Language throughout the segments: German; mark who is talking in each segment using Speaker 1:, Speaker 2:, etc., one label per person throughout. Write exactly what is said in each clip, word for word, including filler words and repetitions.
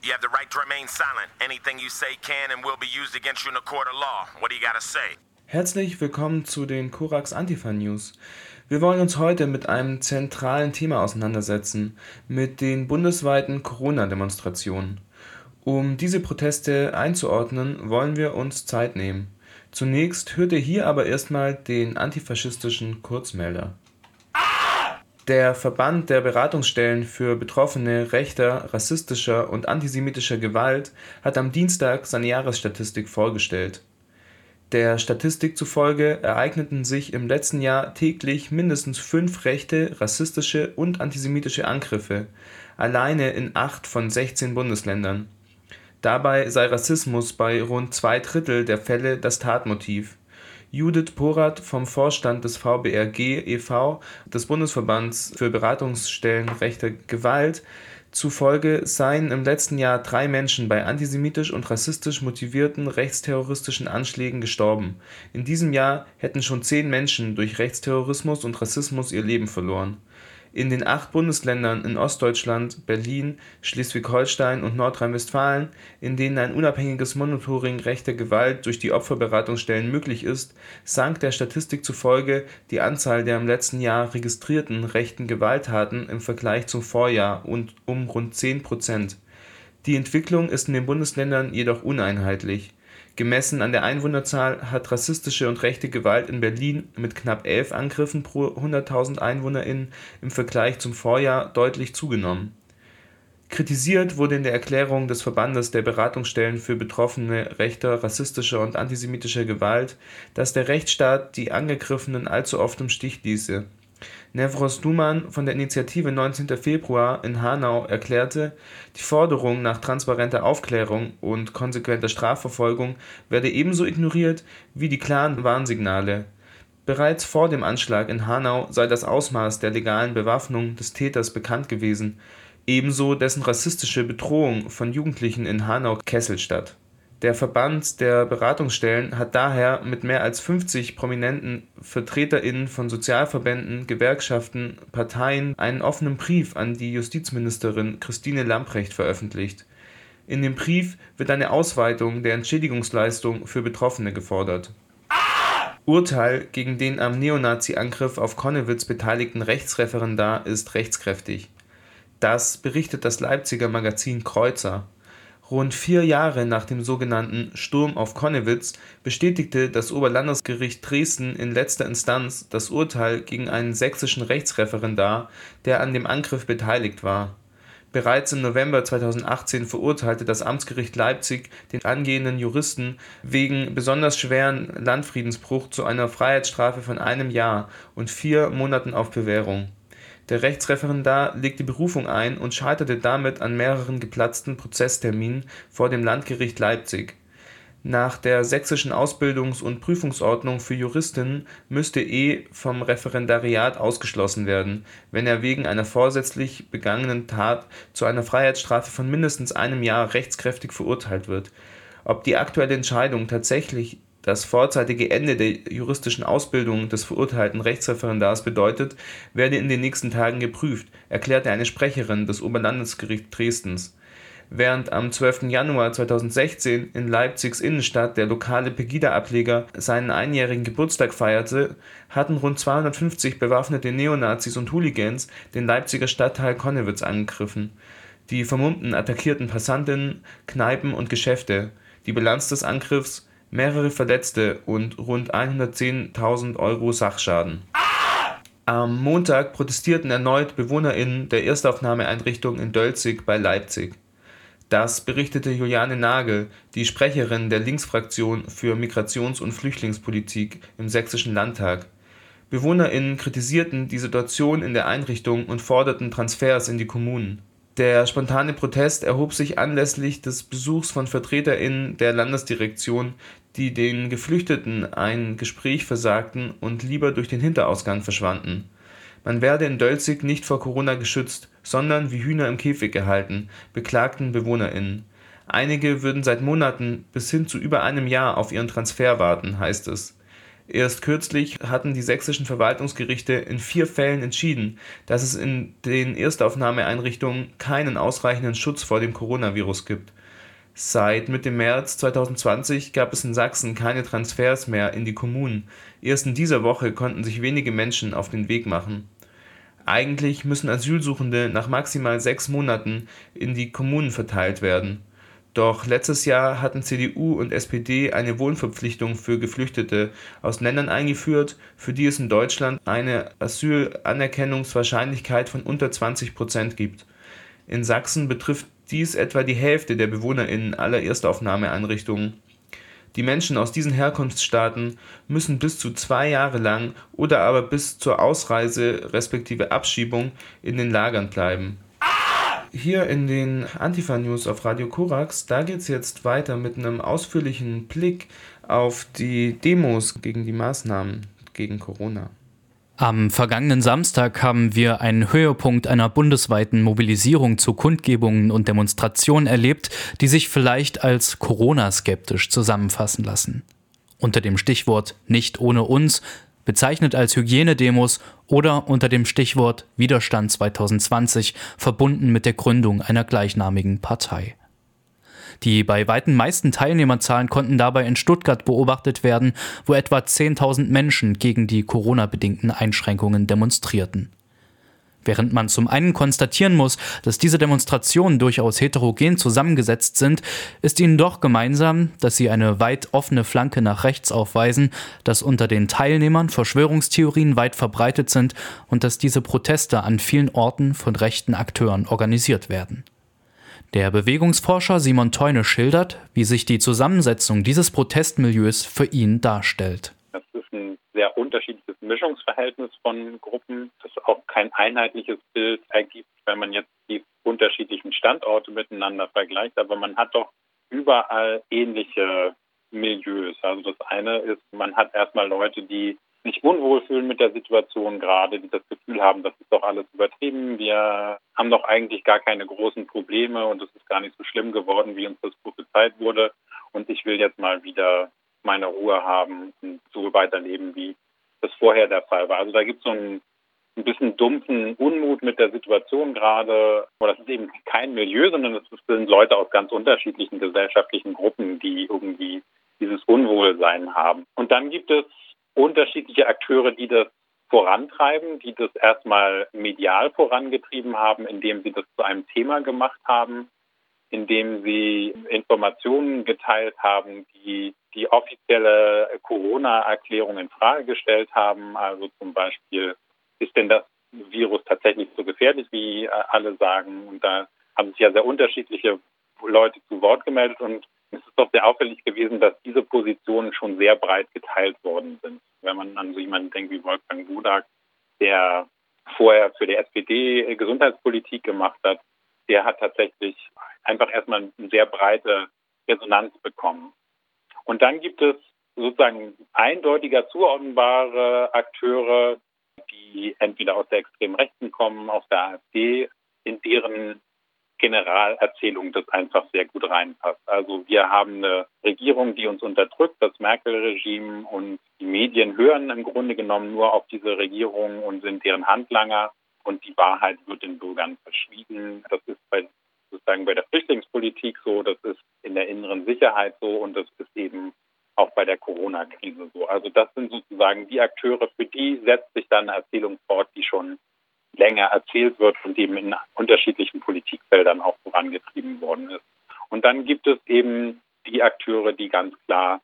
Speaker 1: You have the right to remain silent. Anything you say can and will be used against you in a court of law. What do you gotta say?
Speaker 2: Herzlich willkommen zu den Korax Antifa News. Wir wollen uns heute mit einem zentralen Thema auseinandersetzen, mit den bundesweiten Corona-Demonstrationen. Um diese Proteste einzuordnen, wollen wir uns Zeit nehmen. Zunächst hört ihr hier aber erstmal den antifaschistischen Kurzmelder. Der Verband der Beratungsstellen für Betroffene rechter, rassistischer und antisemitischer Gewalt hat am Dienstag seine Jahresstatistik vorgestellt. Der Statistik zufolge ereigneten sich im letzten Jahr täglich mindestens fünf rechte, rassistische und antisemitische Angriffe, alleine in acht von sechzehn Bundesländern. Dabei sei Rassismus bei rund zwei Drittel der Fälle das Tatmotiv. Judith Porath vom Vorstand des V B R G e V, des Bundesverbands für Beratungsstellen rechter Gewalt, zufolge seien im letzten Jahr drei Menschen bei antisemitisch und rassistisch motivierten rechtsterroristischen Anschlägen gestorben. In diesem Jahr hätten schon zehn Menschen durch Rechtsterrorismus und Rassismus ihr Leben verloren. In den acht Bundesländern in Ostdeutschland, Berlin, Schleswig-Holstein und Nordrhein-Westfalen, in denen ein unabhängiges Monitoring rechter Gewalt durch die Opferberatungsstellen möglich ist, sank der Statistik zufolge die Anzahl der im letzten Jahr registrierten rechten Gewalttaten im Vergleich zum Vorjahr und um rund zehn Prozent. Die Entwicklung ist in den Bundesländern jedoch uneinheitlich. Gemessen an der Einwohnerzahl hat rassistische und rechte Gewalt in Berlin mit knapp elf Angriffen pro hunderttausend EinwohnerInnen im Vergleich zum Vorjahr deutlich zugenommen. Kritisiert wurde in der Erklärung des Verbandes der Beratungsstellen für Betroffene rechter, rassistischer und antisemitischer Gewalt, dass der Rechtsstaat die Angegriffenen allzu oft im Stich ließe. Nevros Duman von der Initiative neunzehnten Februar in Hanau erklärte, die Forderung nach transparenter Aufklärung und konsequenter Strafverfolgung werde ebenso ignoriert wie die klaren Warnsignale. Bereits vor dem Anschlag in Hanau sei das Ausmaß der legalen Bewaffnung des Täters bekannt gewesen, ebenso dessen rassistische Bedrohung von Jugendlichen in Hanau-Kesselstadt. Der Verband der Beratungsstellen hat daher mit mehr als fünfzig prominenten VertreterInnen von Sozialverbänden, Gewerkschaften, Parteien einen offenen Brief an die Justizministerin Christine Lambrecht veröffentlicht. In dem Brief wird eine Ausweitung der Entschädigungsleistung für Betroffene gefordert. Urteil gegen den am Neonazi-Angriff auf Connewitz beteiligten Rechtsreferendar ist rechtskräftig. Das berichtet das Leipziger Magazin Kreuzer. Rund vier Jahre nach dem sogenannten Sturm auf Connewitz bestätigte das Oberlandesgericht Dresden in letzter Instanz das Urteil gegen einen sächsischen Rechtsreferendar, der an dem Angriff beteiligt war. Bereits im November zweitausendachtzehn verurteilte das Amtsgericht Leipzig den angehenden Juristen wegen besonders schweren Landfriedensbruch zu einer Freiheitsstrafe von einem Jahr und vier Monaten auf Bewährung. Der Rechtsreferendar legte Berufung ein und scheiterte damit an mehreren geplatzten Prozessterminen vor dem Landgericht Leipzig. Nach der sächsischen Ausbildungs- und Prüfungsordnung für Juristinnen müsste E. vom Referendariat ausgeschlossen werden, wenn er wegen einer vorsätzlich begangenen Tat zu einer Freiheitsstrafe von mindestens einem Jahr rechtskräftig verurteilt wird. Ob die aktuelle Entscheidung tatsächlich das vorzeitige Ende der juristischen Ausbildung des verurteilten Rechtsreferendars bedeutet, werde in den nächsten Tagen geprüft, erklärte eine Sprecherin des Oberlandesgerichts Dresdens. Während am zwölften Januar zweitausendsechzehn in Leipzigs Innenstadt der lokale Pegida-Ableger seinen einjährigen Geburtstag feierte, hatten rund zweihundertfünfzig bewaffnete Neonazis und Hooligans den Leipziger Stadtteil Connewitz angegriffen. Die Vermummten attackierten Passantinnen, Kneipen und Geschäfte. Die Bilanz des Angriffs: mehrere Verletzte und rund hundertzehntausend Euro Sachschaden. Am Montag protestierten erneut BewohnerInnen der Erstaufnahmeeinrichtung in Dölzig bei Leipzig. Das berichtete Juliane Nagel, die Sprecherin der Linksfraktion für Migrations- und Flüchtlingspolitik im Sächsischen Landtag. BewohnerInnen kritisierten die Situation in der Einrichtung und forderten Transfers in die Kommunen. Der spontane Protest erhob sich anlässlich des Besuchs von VertreterInnen der Landesdirektion, die den Geflüchteten ein Gespräch versagten und lieber durch den Hinterausgang verschwanden. Man werde in Dölzig nicht vor Corona geschützt, sondern wie Hühner im Käfig gehalten, beklagten BewohnerInnen. Einige würden seit Monaten bis hin zu über einem Jahr auf ihren Transfer warten, heißt es. Erst kürzlich hatten die sächsischen Verwaltungsgerichte in vier Fällen entschieden, dass es in den Erstaufnahmeeinrichtungen keinen ausreichenden Schutz vor dem Coronavirus gibt. Seit Mitte März zweitausendzwanzig gab es in Sachsen keine Transfers mehr in die Kommunen. Erst in dieser Woche konnten sich wenige Menschen auf den Weg machen. Eigentlich müssen Asylsuchende nach maximal sechs Monaten in die Kommunen verteilt werden. Doch letztes Jahr hatten C D U und S P D eine Wohnverpflichtung für Geflüchtete aus Ländern eingeführt, für die es in Deutschland eine Asylanerkennungswahrscheinlichkeit von unter zwanzig Prozent gibt. In Sachsen betrifft dies etwa die Hälfte der BewohnerInnen aller Erstaufnahmeeinrichtungen. Die Menschen aus diesen Herkunftsstaaten müssen bis zu zwei Jahre lang oder aber bis zur Ausreise respektive Abschiebung in den Lagern bleiben. Hier in den Antifa-News auf Radio Korax, da geht es jetzt weiter mit einem ausführlichen Blick auf die Demos gegen die Maßnahmen gegen Corona.
Speaker 3: Am vergangenen Samstag haben wir einen Höhepunkt einer bundesweiten Mobilisierung zu Kundgebungen und Demonstrationen erlebt, die sich vielleicht als Corona-skeptisch zusammenfassen lassen. Unter dem Stichwort „Nicht ohne uns", bezeichnet als Hygienedemos, oder unter dem Stichwort Widerstand zwanzig zwanzig, verbunden mit der Gründung einer gleichnamigen Partei. Die bei weitem meisten Teilnehmerzahlen konnten dabei in Stuttgart beobachtet werden, wo etwa zehntausend Menschen gegen die Corona-bedingten Einschränkungen demonstrierten. Während man zum einen konstatieren muss, dass diese Demonstrationen durchaus heterogen zusammengesetzt sind, ist ihnen doch gemeinsam, dass sie eine weit offene Flanke nach rechts aufweisen, dass unter den Teilnehmern Verschwörungstheorien weit verbreitet sind und dass diese Proteste an vielen Orten von rechten Akteuren organisiert werden. Der Bewegungsforscher Simon Teune schildert, wie sich die Zusammensetzung dieses Protestmilieus für ihn darstellt.
Speaker 4: Das ist ein sehr unterschiedliches Mischungsverhältnis von Gruppen, das auch kein einheitliches Bild ergibt, wenn man jetzt die unterschiedlichen Standorte miteinander vergleicht. Aber man hat doch überall ähnliche Milieus. Also das eine ist, man hat erstmal Leute, die sich unwohl fühlen mit der Situation gerade, die das Gefühl haben, das ist doch alles übertrieben. Wir haben doch eigentlich gar keine großen Probleme und es ist gar nicht so schlimm geworden, wie uns das prophezeit wurde. Und ich will jetzt mal wieder meine Ruhe haben und so weiterleben, wie das vorher der Fall war. Also da gibt es so einen, ein bisschen dumpfen Unmut mit der Situation gerade. Aber das ist eben kein Milieu, sondern es sind Leute aus ganz unterschiedlichen gesellschaftlichen Gruppen, die irgendwie dieses Unwohlsein haben. Und dann gibt es unterschiedliche Akteure, die das vorantreiben, die das erstmal medial vorangetrieben haben, indem sie das zu einem Thema gemacht haben, indem sie Informationen geteilt haben, die die offizielle Corona-Erklärung in Frage gestellt haben. Also zum Beispiel, ist denn das Virus tatsächlich so gefährlich, wie alle sagen? Und da haben sich ja sehr unterschiedliche Leute zu Wort gemeldet und es ist doch sehr auffällig gewesen, dass diese Positionen schon sehr breit geteilt worden sind. Wenn man an so jemanden denkt wie Wolfgang Budak, der vorher für die S P D Gesundheitspolitik gemacht hat, der hat tatsächlich einfach erstmal eine sehr breite Resonanz bekommen. Und dann gibt es sozusagen eindeutiger zuordnbare Akteure, die entweder aus der extremen Rechten kommen, aus der AfD, in deren Generalerzählung das einfach sehr gut reinpasst. Also wir haben eine Regierung, die uns unterdrückt, das Merkel-Regime, und die Medien hören im Grunde genommen nur auf diese Regierung und sind deren Handlanger und die Wahrheit wird den Bürgern verschwiegen. Das ist bei, sozusagen bei der Flüchtlingspolitik so, das ist in der inneren Sicherheit so und das ist eben auch bei der Corona-Krise so. Also das sind sozusagen die Akteure, für die setzt sich dann eine Erzählung fort, die schon länger erzählt wird und eben in unterschiedlichen Politikfeldern auch vorangetrieben worden ist. Und dann gibt es eben die Akteure, die ganz klar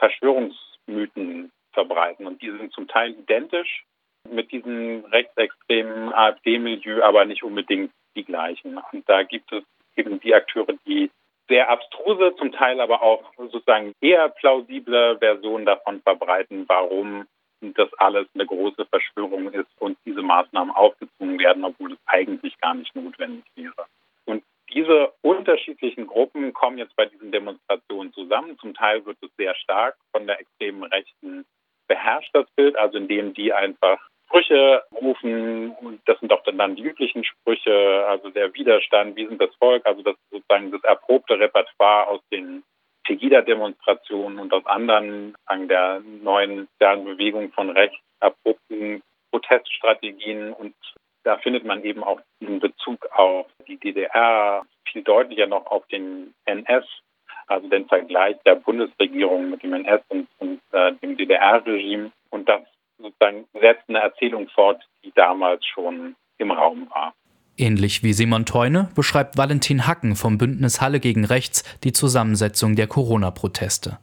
Speaker 4: Verschwörungsmythen verbreiten. Und die sind zum Teil identisch mit diesem rechtsextremen AfD-Milieu, aber nicht unbedingt die gleichen. Und da gibt es eben die Akteure, die sehr abstruse, zum Teil aber auch sozusagen eher plausible Versionen davon verbreiten, warum das alles eine große Verschwörung ist und diese Maßnahmen aufgezwungen werden, obwohl es eigentlich gar nicht notwendig wäre. Und diese unterschiedlichen Gruppen kommen jetzt bei diesen Demonstrationen zusammen. Zum Teil wird es sehr stark von der extremen Rechten beherrscht, das Bild, also indem die einfach Sprüche rufen, und das sind doch dann die üblichen Sprüche, also der Widerstand, wir sind das Volk, also das sozusagen das erprobte Repertoire aus den Pegida-Demonstrationen und aus anderen, an der neuen deren Bewegung von rechts abrupten Proteststrategien. Und da findet man eben auch diesen Bezug auf die D D R, viel deutlicher noch auf den N S, also den Vergleich der Bundesregierung mit dem N S und, und äh, dem D D R-Regime. Und das sozusagen setzt eine Erzählung fort, die damals schon im Raum war.
Speaker 3: Ähnlich wie Simon Theune beschreibt Valentin Hacken vom Bündnis Halle gegen Rechts die Zusammensetzung der Corona-Proteste.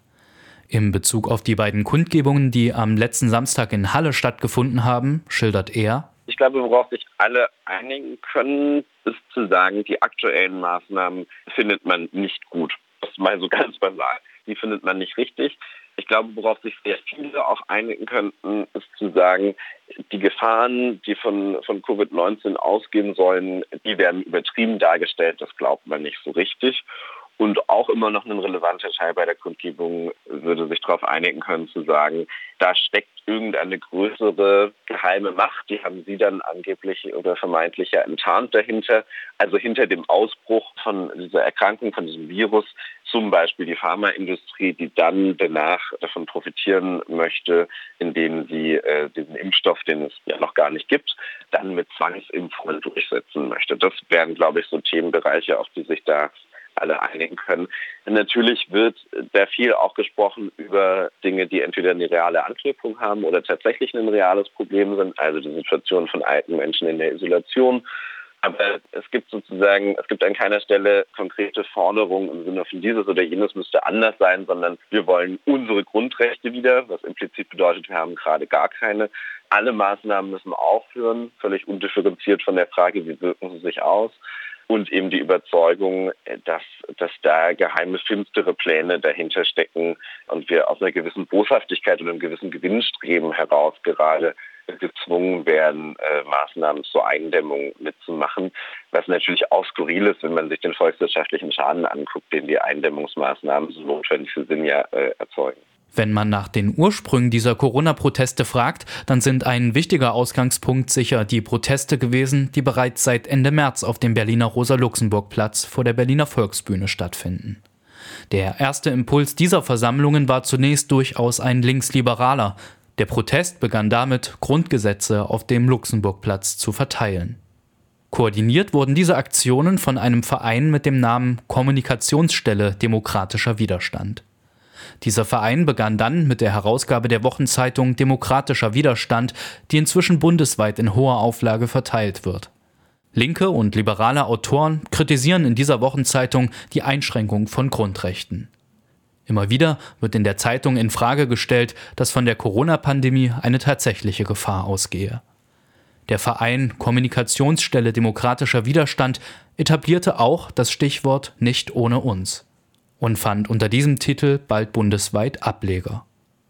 Speaker 3: In Bezug auf die beiden Kundgebungen, die am letzten Samstag in Halle stattgefunden haben, schildert er:
Speaker 5: Ich glaube, worauf sich alle einigen können, ist zu sagen, die aktuellen Maßnahmen findet man nicht gut. Das ist mal so ganz basal. Die findet man nicht richtig. Ich glaube, worauf sich sehr viele auch einigen könnten, ist zu sagen, die Gefahren, die von, von Covid neunzehn ausgehen sollen, die werden übertrieben dargestellt. Das glaubt man nicht so richtig. Und auch immer noch ein relevanter Teil bei der Kundgebung würde sich darauf einigen können, zu sagen, da steckt irgendeine größere geheime Macht, die haben sie dann angeblich oder vermeintlich ja enttarnt dahinter. Also hinter dem Ausbruch von dieser Erkrankung, von diesem Virus, zum Beispiel die Pharmaindustrie, die dann danach davon profitieren möchte, indem sie äh, diesen Impfstoff, den es ja noch gar nicht gibt, dann mit Zwangsimpfungen durchsetzen möchte. Das wären, glaube ich, so Themenbereiche, auf die sich da alle einigen können. Natürlich wird da viel auch gesprochen über Dinge, die entweder eine reale Anknüpfung haben oder tatsächlich ein reales Problem sind, also die Situation von alten Menschen in der Isolation. Aber es gibt sozusagen, es gibt an keiner Stelle konkrete Forderungen im Sinne von dieses oder jenes müsste anders sein, sondern wir wollen unsere Grundrechte wieder, was implizit bedeutet, wir haben gerade gar keine. Alle Maßnahmen müssen aufhören, völlig undifferenziert von der Frage, wie wirken sie sich aus. Und eben die Überzeugung, dass, dass da geheime, finstere Pläne dahinter stecken und wir aus einer gewissen Boshaftigkeit und einem gewissen Gewinnstreben heraus gerade gezwungen werden, äh, Maßnahmen zur Eindämmung mitzumachen, was natürlich auch skurril ist, wenn man sich den volkswirtschaftlichen Schaden anguckt, den die Eindämmungsmaßnahmen, so notwendig sie sind, ja äh, erzeugen.
Speaker 3: Wenn man nach den Ursprüngen dieser Corona-Proteste fragt, dann sind ein wichtiger Ausgangspunkt sicher die Proteste gewesen, die bereits seit Ende März auf dem Berliner Rosa-Luxemburg-Platz vor der Berliner Volksbühne stattfinden. Der erste Impuls dieser Versammlungen war zunächst durchaus ein linksliberaler. Der Protest begann damit, Grundgesetze auf dem Luxemburgplatz zu verteilen. Koordiniert wurden diese Aktionen von einem Verein mit dem Namen Kommunikationsstelle Demokratischer Widerstand. Dieser Verein begann dann mit der Herausgabe der Wochenzeitung Demokratischer Widerstand, die inzwischen bundesweit in hoher Auflage verteilt wird. Linke und liberale Autoren kritisieren in dieser Wochenzeitung die Einschränkung von Grundrechten. Immer wieder wird in der Zeitung in Frage gestellt, dass von der Corona-Pandemie eine tatsächliche Gefahr ausgehe. Der Verein Kommunikationsstelle Demokratischer Widerstand etablierte auch das Stichwort Nicht ohne uns und fand unter diesem Titel bald bundesweit Ableger.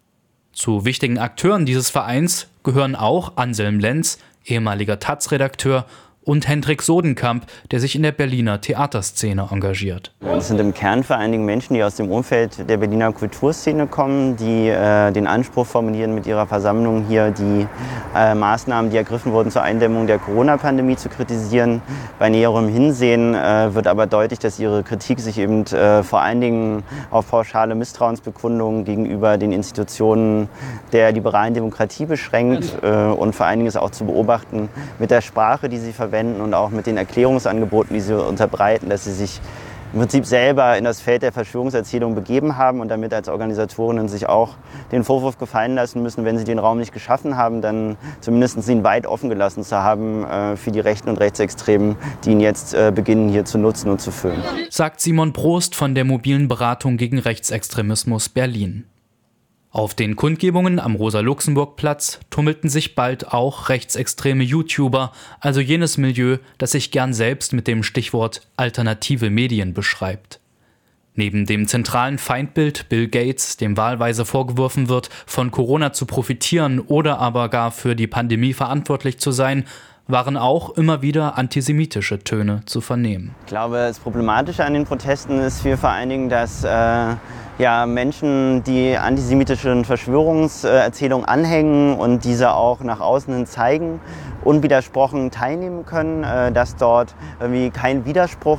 Speaker 3: Zu wichtigen Akteuren dieses Vereins gehören auch Anselm Lenz, ehemaliger taz-Redakteur, und Hendrik Sodenkamp, der sich in der Berliner Theaterszene engagiert.
Speaker 6: Es sind im Kern vor allen Dingen Menschen, die aus dem Umfeld der Berliner Kulturszene kommen, die äh, den Anspruch formulieren, mit ihrer Versammlung hier die äh, Maßnahmen, die ergriffen wurden zur Eindämmung der Corona-Pandemie zu kritisieren. Bei näherem Hinsehen äh, wird aber deutlich, dass ihre Kritik sich eben äh, vor allen Dingen auf pauschale Misstrauensbekundungen gegenüber den Institutionen der liberalen Demokratie beschränkt äh, und vor allen Dingen ist auch zu beobachten mit der Sprache, die sie verwenden, und auch mit den Erklärungsangeboten, die sie unterbreiten, dass sie sich im Prinzip selber in das Feld der Verschwörungserzählung begeben haben und damit als Organisatorinnen sich auch den Vorwurf gefallen lassen müssen, wenn sie den Raum nicht geschaffen haben, dann zumindest ihn weit offen gelassen zu haben äh, für die Rechten und Rechtsextremen, die ihn jetzt äh, beginnen hier zu nutzen und zu füllen.
Speaker 3: Sagt Simon Prost von der mobilen Beratung gegen Rechtsextremismus Berlin. Auf den Kundgebungen am Rosa-Luxemburg-Platz tummelten sich bald auch rechtsextreme YouTuber, also jenes Milieu, das sich gern selbst mit dem Stichwort alternative Medien beschreibt. Neben dem zentralen Feindbild Bill Gates, dem wahlweise vorgeworfen wird, von Corona zu profitieren oder aber gar für die Pandemie verantwortlich zu sein, waren auch immer wieder antisemitische Töne zu vernehmen.
Speaker 6: Ich glaube, das Problematische an den Protesten ist für vor allen Dingen, dass äh, ja, Menschen, die antisemitischen Verschwörungserzählungen anhängen und diese auch nach außen hin zeigen, unwidersprochen teilnehmen können, äh, dass dort irgendwie kein Widerspruch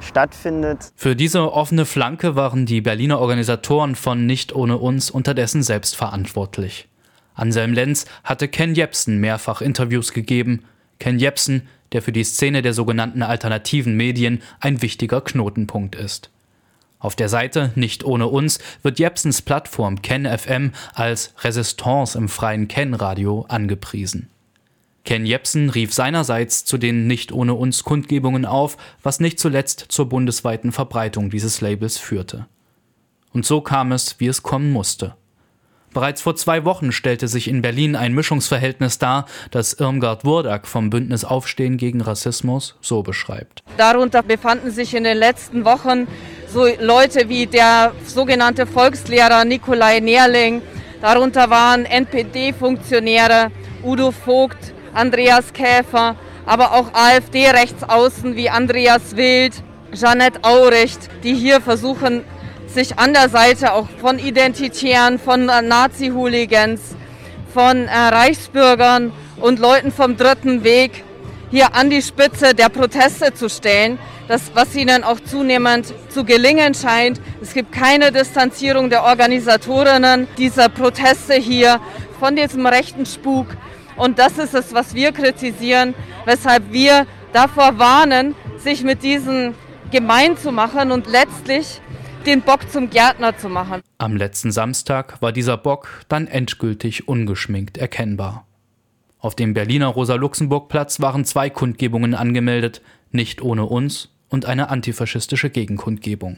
Speaker 6: stattfindet.
Speaker 3: Für diese offene Flanke waren die Berliner Organisatoren von Nicht ohne uns unterdessen selbst verantwortlich. Anselm Lenz hatte Ken Jebsen mehrfach Interviews gegeben. Ken Jebsen, der für die Szene der sogenannten alternativen Medien ein wichtiger Knotenpunkt ist. Auf der Seite Nicht ohne uns wird Jebsens Plattform Ken F M als Resistance im freien Ken-Radio angepriesen. Ken Jebsen rief seinerseits zu den Nicht ohne uns Kundgebungen auf, was nicht zuletzt zur bundesweiten Verbreitung dieses Labels führte. Und so kam es, wie es kommen musste. Bereits vor zwei Wochen stellte sich in Berlin ein Mischungsverhältnis dar, das Irmgard Wurdak vom Bündnis Aufstehen gegen Rassismus so beschreibt.
Speaker 7: Darunter befanden sich in den letzten Wochen so Leute wie der sogenannte Volkslehrer Nikolai Nerling. Darunter waren N P D-Funktionäre Udo Vogt, Andreas Käfer, aber auch AfD-Rechtsaußen wie Andreas Wild, Jeanette Auricht, die hier versuchen, sich an der Seite auch von Identitären, von Nazi-Hooligans, von äh, Reichsbürgern und Leuten vom Dritten Weg hier an die Spitze der Proteste zu stellen, das, was ihnen auch zunehmend zu gelingen scheint. Es gibt keine Distanzierung der Organisatorinnen dieser Proteste hier von diesem rechten Spuk. Und das ist es, was wir kritisieren, weshalb wir davor warnen, sich mit diesen gemein zu machen und letztlich den Bock zum Gärtner zu machen.
Speaker 3: Am letzten Samstag war dieser Bock dann endgültig ungeschminkt erkennbar. Auf dem Berliner Rosa-Luxemburg-Platz waren zwei Kundgebungen angemeldet, Nicht ohne uns und eine antifaschistische Gegenkundgebung.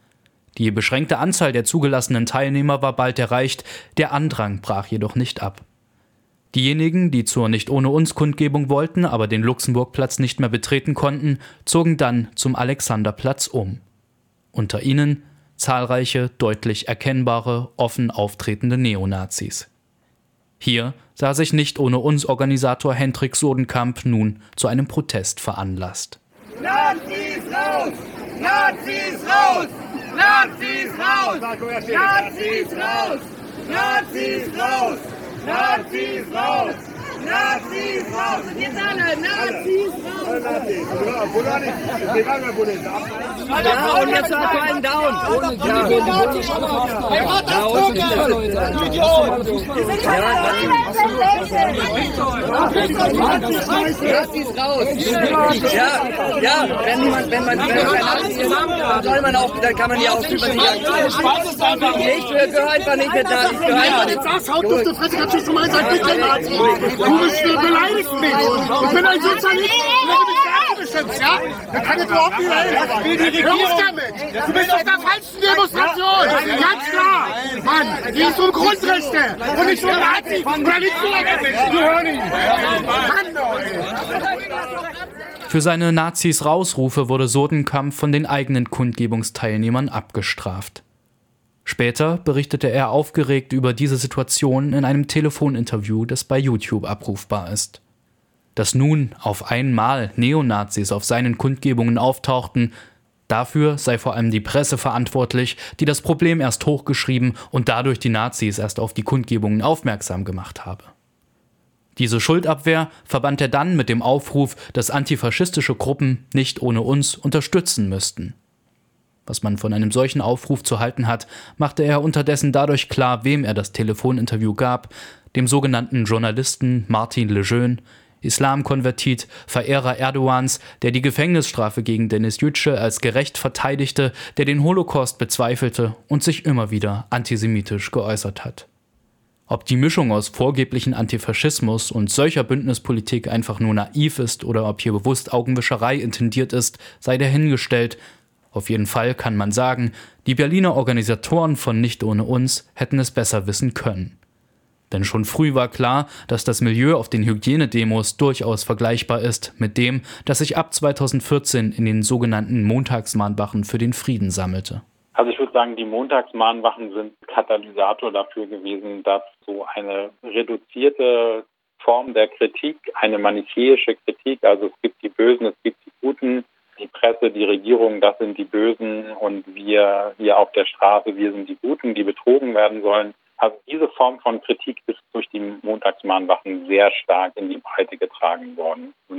Speaker 3: Die beschränkte Anzahl der zugelassenen Teilnehmer war bald erreicht, der Andrang brach jedoch nicht ab. Diejenigen, die zur Nicht ohne uns Kundgebung wollten, aber den Luxemburgplatz nicht mehr betreten konnten, zogen dann zum Alexanderplatz um. Unter ihnen zahlreiche, deutlich erkennbare, offen auftretende Neonazis. Hier sah sich Nicht ohne uns Organisator Hendrik Sodenkamp nun zu einem Protest veranlasst.
Speaker 8: Nazis raus! Nazis raus! Nazis raus! Nazis raus! Nazis raus! Nazis raus! Nazis raus! Und jetzt alle! Nazis raus!
Speaker 9: Ja, und jetzt hat er einen Down.
Speaker 8: Er hat das Token! Du Idiot!
Speaker 9: Nazis raus! Ja, ja, wenn man, wenn man, wenn man Nazis ist, dann soll man auch, dann kann man ja auch über die Ich gehöre einfach nicht mit Nazis. Ich gehöre einfach nicht.
Speaker 8: Das haut auf die Fresse, kannst du schon mal sagen, bitte Nazi! Du bist beleidigt mich! Ich bin ein Sozialist! Beschimpft, ja? Da kann ich überhaupt nicht helfen. Hör auf damit! Du bist auf der falschen Demonstration! Ganz klar! Mann, die ist um Grundrechte! Und nicht um Nazi! Oder nicht so! Du hör nicht! Mann,
Speaker 3: Für seine Nazis Rausrufe wurde Sodenkamp von den eigenen Kundgebungsteilnehmern abgestraft. Später berichtete er aufgeregt über diese Situation in einem Telefoninterview, das bei YouTube abrufbar ist. Dass nun auf einmal Neonazis auf seinen Kundgebungen auftauchten, dafür sei vor allem die Presse verantwortlich, die das Problem erst hochgeschrieben und dadurch die Nazis erst auf die Kundgebungen aufmerksam gemacht habe. Diese Schuldabwehr verband er dann mit dem Aufruf, dass antifaschistische Gruppen Nicht ohne uns unterstützen müssten. Was man von einem solchen Aufruf zu halten hat, machte er unterdessen dadurch klar, wem er das Telefoninterview gab, dem sogenannten Journalisten Martin Lejeune, Islamkonvertit, Verehrer Erdogans, der die Gefängnisstrafe gegen Deniz Yücel als gerecht verteidigte, der den Holocaust bezweifelte und sich immer wieder antisemitisch geäußert hat. Ob die Mischung aus vorgeblichen Antifaschismus und solcher Bündnispolitik einfach nur naiv ist oder ob hier bewusst Augenwischerei intendiert ist, sei dahingestellt. Auf jeden Fall kann man sagen, die Berliner Organisatoren von Nicht ohne uns hätten es besser wissen können. Denn schon früh war klar, dass das Milieu auf den Hygienedemos durchaus vergleichbar ist mit dem, das sich ab zweitausendvierzehn in den sogenannten Montagsmahnwachen für den Frieden sammelte.
Speaker 4: Also ich würde sagen, die Montagsmahnwachen sind Katalysator dafür gewesen, dass so eine reduzierte Form der Kritik, eine manichäische Kritik, also es gibt die Bösen, es gibt die Guten, die Presse, die Regierung, das sind die Bösen und wir hier auf der Straße, wir sind die Guten, die betrogen werden sollen. Also diese Form von Kritik ist durch die Montagsmahnwachen sehr stark in die Breite getragen worden. Und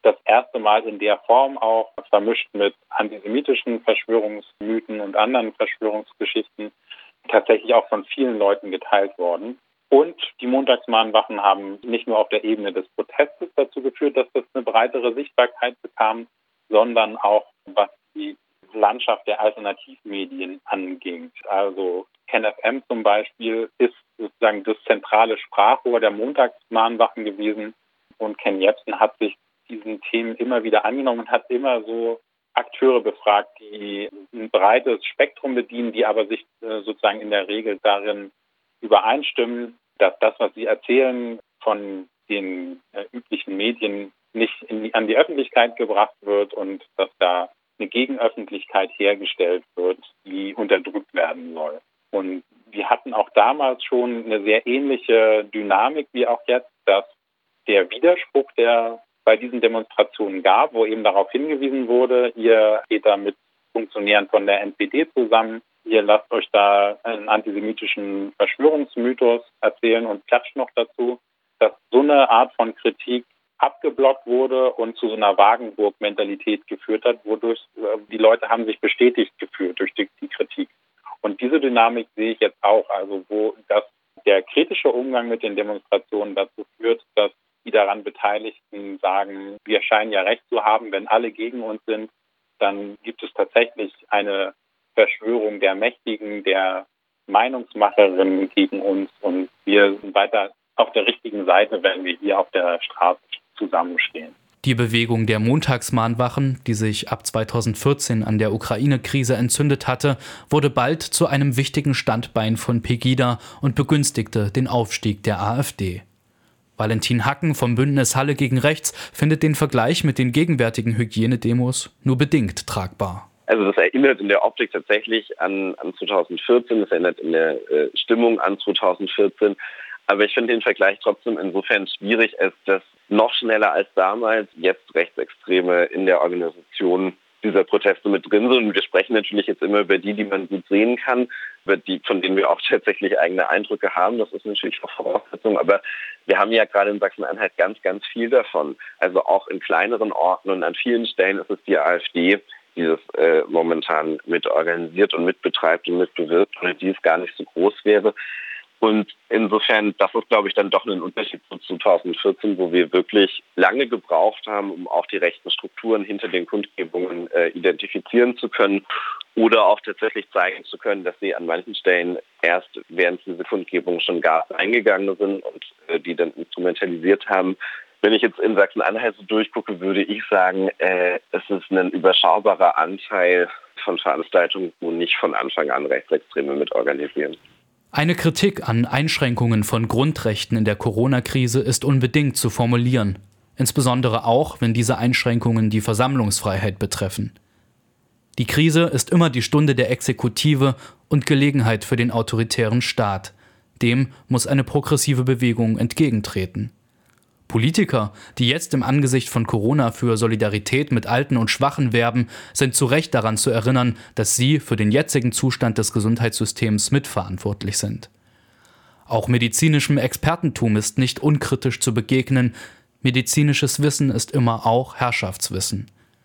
Speaker 4: das erste Mal in der Form auch vermischt mit antisemitischen Verschwörungsmythen und anderen Verschwörungsgeschichten tatsächlich auch von vielen Leuten geteilt worden. Und die Montagsmahnwachen haben nicht nur auf der Ebene des Protestes dazu geführt, dass das eine breitere Sichtbarkeit bekam, sondern auch was die Landschaft der Alternativmedien anging. Also KenFM zum Beispiel ist sozusagen das zentrale Sprachrohr der Montagsmahnwachen gewesen. Und Ken Jebsen hat sich diesen Themen immer wieder angenommen und hat immer so Akteure befragt, die ein breites Spektrum bedienen, die aber sich äh, sozusagen in der Regel darin übereinstimmen, dass das, was sie erzählen, von den äh, üblichen Medien nicht in die, an die Öffentlichkeit gebracht wird und dass da eine Gegenöffentlichkeit hergestellt wird, die unterdrückt werden soll. Und wir hatten auch damals schon eine sehr ähnliche Dynamik wie auch jetzt, dass der Widerspruch, der bei diesen Demonstrationen gab, wo eben darauf hingewiesen wurde, ihr geht da mit Funktionären von der N P D zusammen, ihr lasst euch da einen antisemitischen Verschwörungsmythos erzählen und klatscht noch dazu, dass so eine Art von Kritik abgeblockt wurde und zu so einer Wagenburg-Mentalität geführt hat, wodurch äh, die Leute haben sich bestätigt gefühlt durch die, die Kritik. Und diese Dynamik sehe ich jetzt auch, also wo das, der kritische Umgang mit den Demonstrationen dazu führt, dass die daran Beteiligten sagen, wir scheinen ja recht zu haben, wenn alle gegen uns sind, dann gibt es tatsächlich eine Verschwörung der Mächtigen, der Meinungsmacherinnen gegen uns und wir sind weiter auf der richtigen Seite, wenn wir hier auf der Straße zusammenstehen.
Speaker 3: Die Bewegung der Montagsmahnwachen, die sich ab zweitausendvierzehn an der Ukraine-Krise entzündet hatte, wurde bald zu einem wichtigen Standbein von Pegida und begünstigte den Aufstieg der AfD. Valentin Hacken vom Bündnis Halle gegen Rechts findet den Vergleich mit den gegenwärtigen Hygienedemos nur bedingt tragbar.
Speaker 5: Also das erinnert in der Optik tatsächlich an, an zweitausendvierzehn, das erinnert in der äh, Stimmung an zweitausendvierzehn. Aber ich finde den Vergleich trotzdem insofern schwierig, als dass noch schneller als damals jetzt Rechtsextreme in der Organisation dieser Proteste mit drin sind. Und wir sprechen natürlich jetzt immer über die, die man gut sehen kann, über die, von denen wir auch tatsächlich eigene Eindrücke haben. Das ist natürlich auch Voraussetzung. Aber wir haben ja gerade in Sachsen-Anhalt ganz, ganz viel davon. Also auch in kleineren Orten und an vielen Stellen ist es die AfD, die das äh, momentan mit organisiert und mitbetreibt und mitbewirkt, ohne die es gar nicht so groß wäre. Und insofern, das ist, glaube ich, dann doch ein Unterschied zu zweitausendvierzehn, wo wir wirklich lange gebraucht haben, um auch die rechten Strukturen hinter den Kundgebungen äh, identifizieren zu können oder auch tatsächlich zeigen zu können, dass sie an manchen Stellen erst während diese Kundgebungen schon gar eingegangen sind und äh, die dann instrumentalisiert haben. Wenn ich jetzt in Sachsen-Anhalt so durchgucke, würde ich sagen, äh, es ist ein überschaubarer Anteil von Veranstaltungen, wo nicht von Anfang an Rechtsextreme mitorganisieren.
Speaker 3: Eine Kritik an Einschränkungen von Grundrechten in der Corona-Krise ist unbedingt zu formulieren, insbesondere auch, wenn diese Einschränkungen die Versammlungsfreiheit betreffen. Die Krise ist immer die Stunde der Exekutive und Gelegenheit für den autoritären Staat. Dem muss eine progressive Bewegung entgegentreten. Politiker, die jetzt im Angesicht von Corona für Solidarität mit Alten und Schwachen werben, sind zu Recht daran zu erinnern, dass sie für den jetzigen Zustand des Gesundheitssystems mitverantwortlich sind. Auch medizinischem Expertentum ist nicht unkritisch zu begegnen. Medizinisches Wissen ist immer auch Herrschaftswissen.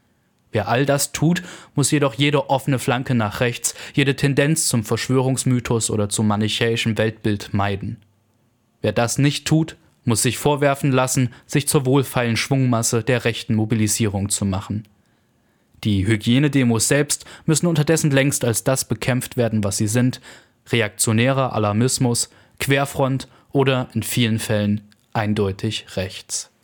Speaker 3: Wer all das tut, muss jedoch jede offene Flanke nach rechts, jede Tendenz zum Verschwörungsmythos oder zum manichäischen Weltbild meiden. Wer das nicht tut, muss sich vorwerfen lassen, sich zur wohlfeilen Schwungmasse der rechten Mobilisierung zu machen. Die Hygienedemos selbst müssen unterdessen längst als das bekämpft werden, was sie sind: reaktionärer Alarmismus, Querfront oder in vielen Fällen eindeutig rechts.